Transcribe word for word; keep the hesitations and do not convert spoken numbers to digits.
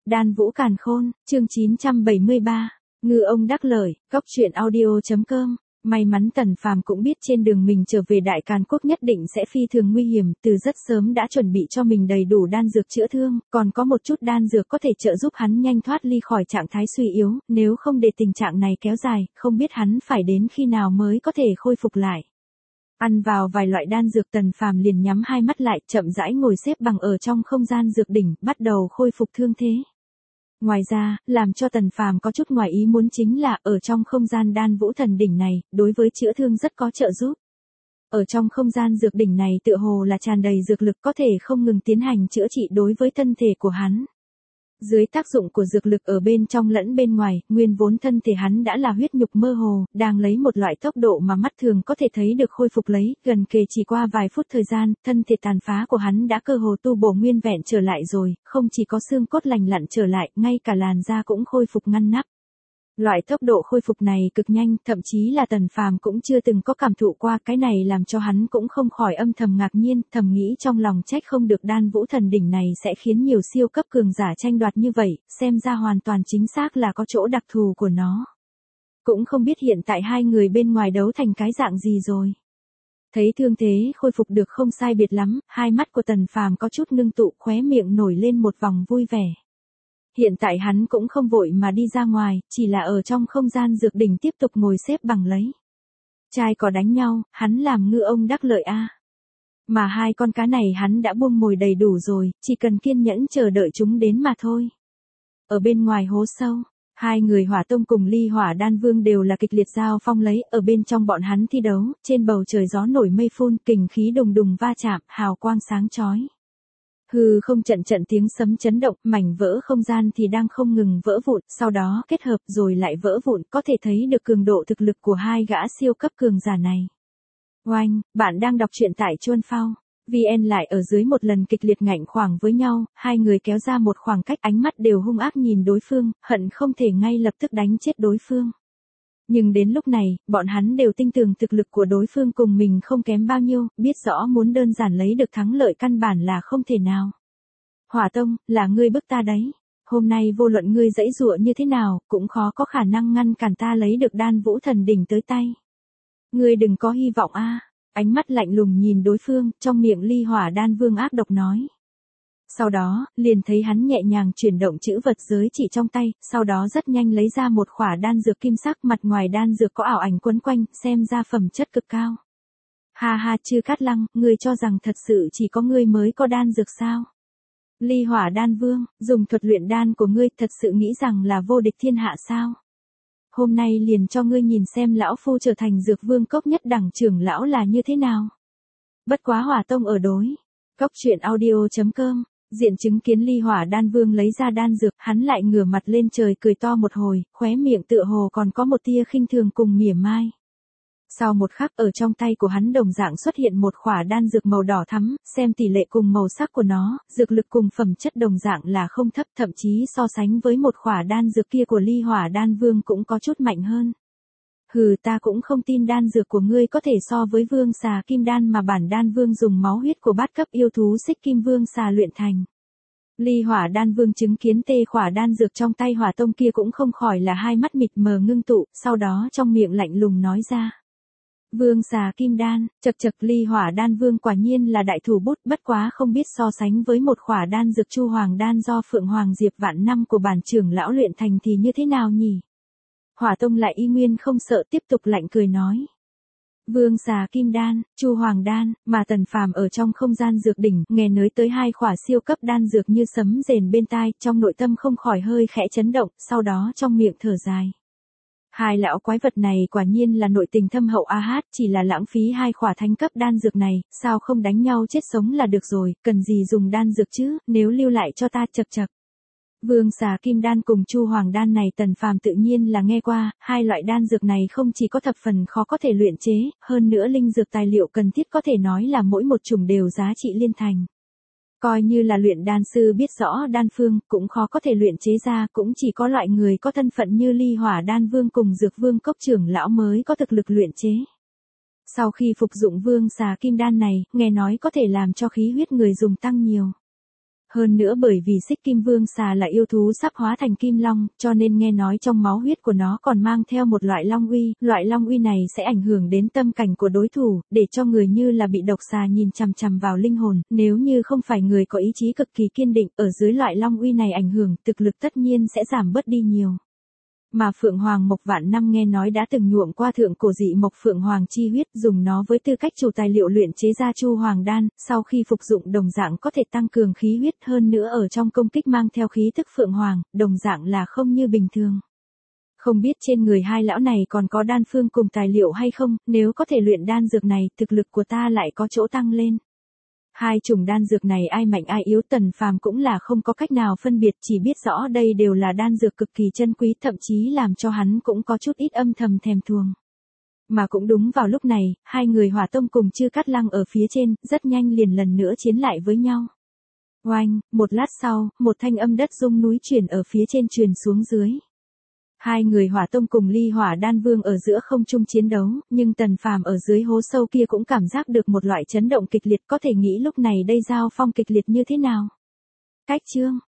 Đan Vũ Càn Khôn, chương chín trăm bảy mươi ba, Ngư ông đắc lợi, góc truyện audio chấm com. May mắn Tần Phàm cũng biết trên đường mình trở về Đại Càn Quốc nhất định sẽ phi thường nguy hiểm, từ rất sớm đã chuẩn bị cho mình đầy đủ đan dược chữa thương, còn có một chút đan dược có thể trợ giúp hắn nhanh thoát ly khỏi trạng thái suy yếu, nếu không để tình trạng này kéo dài, không biết hắn phải đến khi nào mới có thể khôi phục lại. Ăn vào vài loại đan dược, Tần Phàm liền nhắm hai mắt lại, chậm rãi ngồi xếp bằng ở trong không gian dược đỉnh, bắt đầu khôi phục thương thế. Ngoài ra, làm cho Tần Phàm có chút ngoài ý muốn chính là, ở trong không gian Đan Vũ Thần Đỉnh này, đối với chữa thương rất có trợ giúp. Ở trong không gian dược đỉnh này tựa hồ là tràn đầy dược lực, có thể không ngừng tiến hành chữa trị đối với thân thể của hắn. Dưới tác dụng của dược lực ở bên trong lẫn bên ngoài, nguyên vốn thân thể hắn đã là huyết nhục mơ hồ, đang lấy một loại tốc độ mà mắt thường có thể thấy được khôi phục lấy, gần kề chỉ qua vài phút thời gian, thân thể tàn phá của hắn đã cơ hồ tu bổ nguyên vẹn trở lại rồi, không chỉ có xương cốt lành lặn trở lại, ngay cả làn da cũng khôi phục ngăn nắp. Loại tốc độ khôi phục này cực nhanh, thậm chí là Tần Phàm cũng chưa từng có cảm thụ qua, cái này làm cho hắn cũng không khỏi âm thầm ngạc nhiên, thầm nghĩ trong lòng trách không được Đan Vũ Thần Đỉnh này sẽ khiến nhiều siêu cấp cường giả tranh đoạt như vậy, xem ra hoàn toàn chính xác là có chỗ đặc thù của nó. Cũng không biết hiện tại hai người bên ngoài đấu thành cái dạng gì rồi. Thấy thương thế khôi phục được không sai biệt lắm, hai mắt của Tần Phàm có chút ngưng tụ, khóe miệng nổi lên một vòng vui vẻ. Hiện tại hắn cũng không vội mà đi ra ngoài, chỉ là ở trong không gian dược đỉnh tiếp tục ngồi xếp bằng lấy. Trai có đánh nhau, hắn làm ngư ông đắc lợi a. Mà hai con cá này hắn đã buông mồi đầy đủ rồi, chỉ cần kiên nhẫn chờ đợi chúng đến mà thôi. Ở bên ngoài hố sâu, hai người Hỏa Tông cùng Ly Hỏa Đan Vương đều là kịch liệt giao phong lấy, ở bên trong bọn hắn thi đấu, trên bầu trời gió nổi mây phun, kình khí đùng đùng va chạm, hào quang sáng chói. Hư không trận trận tiếng sấm chấn động, mảnh vỡ không gian thì đang không ngừng vỡ vụn, sau đó kết hợp rồi lại vỡ vụn, có thể thấy được cường độ thực lực của hai gã siêu cấp cường giả này. Oanh, bạn đang đọc truyện tại Chuan Phao. vê en lại ở dưới một lần kịch liệt ngạnh khoảng với nhau, hai người kéo ra một khoảng cách, ánh mắt đều hung ác nhìn đối phương, hận không thể ngay lập tức đánh chết đối phương. Nhưng đến lúc này, bọn hắn đều tin tưởng thực lực của đối phương cùng mình không kém bao nhiêu, biết rõ muốn đơn giản lấy được thắng lợi căn bản là không thể nào. Hỏa Tông, là ngươi bức ta đấy. Hôm nay vô luận ngươi giãy giụa như thế nào, cũng khó có khả năng ngăn cản ta lấy được Đan Vũ Thần Đỉnh tới tay. Ngươi đừng có hy vọng a. Ánh mắt lạnh lùng nhìn đối phương, trong miệng Ly Hỏa Đan Vương ác độc nói. Sau đó, liền thấy hắn nhẹ nhàng chuyển động chữ vật giới chỉ trong tay, sau đó rất nhanh lấy ra một khỏa đan dược kim sắc, mặt ngoài đan dược có ảo ảnh quấn quanh, xem ra phẩm chất cực cao. Ha ha, Chư Cát Lăng, ngươi cho rằng thật sự chỉ có ngươi mới có đan dược sao? Ly Hỏa Đan Vương, dùng thuật luyện đan của ngươi thật sự nghĩ rằng là vô địch thiên hạ sao? Hôm nay liền cho ngươi nhìn xem lão phu trở thành dược vương cốc nhất đẳng trưởng lão là như thế nào. Bất quá Hỏa Tông ở đối. Góc truyện audio chấm com. Diện chứng kiến Ly Hỏa Đan Vương lấy ra đan dược, hắn lại ngửa mặt lên trời cười to một hồi, khóe miệng tựa hồ còn có một tia khinh thường cùng mỉa mai. Sau một khắc, ở trong tay của hắn đồng dạng xuất hiện một khỏa đan dược màu đỏ thắm, xem tỷ lệ cùng màu sắc của nó, dược lực cùng phẩm chất đồng dạng là không thấp, thậm chí so sánh với một khỏa đan dược kia của Ly Hỏa Đan Vương cũng có chút mạnh hơn. Hừ, ta cũng không tin đan dược của ngươi có thể so với Vương Xà Kim Đan mà bản Đan Vương dùng máu huyết của bát cấp yêu thú Xích Kim Vương Xà luyện thành. Ly Hỏa Đan Vương chứng kiến tê khỏa đan dược trong tay Hỏa Tông kia cũng không khỏi là hai mắt mịt mờ ngưng tụ, sau đó trong miệng lạnh lùng nói ra. Vương Xà Kim Đan, chật chật, Ly Hỏa Đan Vương quả nhiên là đại thủ bút, bất quá không biết so sánh với một khỏa đan dược Chu Hoàng Đan do Phượng Hoàng Diệp vạn năm của bản trưởng lão luyện thành thì như thế nào nhỉ? Hỏa Tông lại y nguyên không sợ, tiếp tục lạnh cười nói. Vương Xà Kim Đan, Chu Hoàng Đan, mà Tần Phàm ở trong không gian dược đỉnh, nghe nới tới hai khỏa siêu cấp đan dược như sấm rền bên tai, trong nội tâm không khỏi hơi khẽ chấn động, sau đó trong miệng thở dài. Hai lão quái vật này quả nhiên là nội tình thâm hậu a hát, chỉ là lãng phí hai khỏa thánh cấp đan dược này, sao không đánh nhau chết sống là được rồi, cần gì dùng đan dược chứ, nếu lưu lại cho ta chật chật. Vương Xà Kim Đan cùng Chu Hoàng Đan này Tần Phàm tự nhiên là nghe qua, hai loại đan dược này không chỉ có thập phần khó có thể luyện chế, hơn nữa linh dược tài liệu cần thiết có thể nói là mỗi một chủng đều giá trị liên thành. Coi như là luyện đan sư biết rõ đan phương, cũng khó có thể luyện chế ra, cũng chỉ có loại người có thân phận như Ly Hỏa Đan Vương cùng Dược Vương Cốc trưởng lão mới có thực lực luyện chế. Sau khi phục dụng Vương Xà Kim Đan này, nghe nói có thể làm cho khí huyết người dùng tăng nhiều. Hơn nữa bởi vì Xích Kim Vương xà là yêu thú sắp hóa thành kim long, cho nên nghe nói trong máu huyết của nó còn mang theo một loại long uy, loại long uy này sẽ ảnh hưởng đến tâm cảnh của đối thủ, để cho người như là bị độc xà nhìn chằm chằm vào linh hồn, nếu như không phải người có ý chí cực kỳ kiên định, ở dưới loại long uy này ảnh hưởng, thực lực tất nhiên sẽ giảm bớt đi nhiều. Mà Phượng Hoàng Mộc vạn năm nghe nói đã từng nhuộm qua thượng cổ dị mộc Phượng Hoàng chi huyết, dùng nó với tư cách chủ tài liệu luyện chế ra Chu Hoàng đan, sau khi phục dụng đồng dạng có thể tăng cường khí huyết, hơn nữa ở trong công kích mang theo khí thức Phượng Hoàng, đồng dạng là không như bình thường. Không biết trên người hai lão này còn có đan phương cùng tài liệu hay không, nếu có thể luyện đan dược này, thực lực của ta lại có chỗ tăng lên. Hai chủng đan dược này ai mạnh ai yếu Tần Phàm cũng là không có cách nào phân biệt, chỉ biết rõ đây đều là đan dược cực kỳ chân quý, thậm chí làm cho hắn cũng có chút ít âm thầm thèm thuồng. Mà cũng đúng vào lúc này, hai người Hỏa Tông cùng Chư Cát Lăng ở phía trên, rất nhanh liền lần nữa chiến lại với nhau. Oanh, một lát sau, một thanh âm đất rung núi chuyển ở phía trên truyền xuống dưới. Hai người Hỏa Tông cùng Ly Hỏa Đan Vương ở giữa không trung chiến đấu, nhưng Tần Phàm ở dưới hố sâu kia cũng cảm giác được một loại chấn động kịch liệt, có thể nghĩ lúc này đây giao phong kịch liệt như thế nào. Cách chương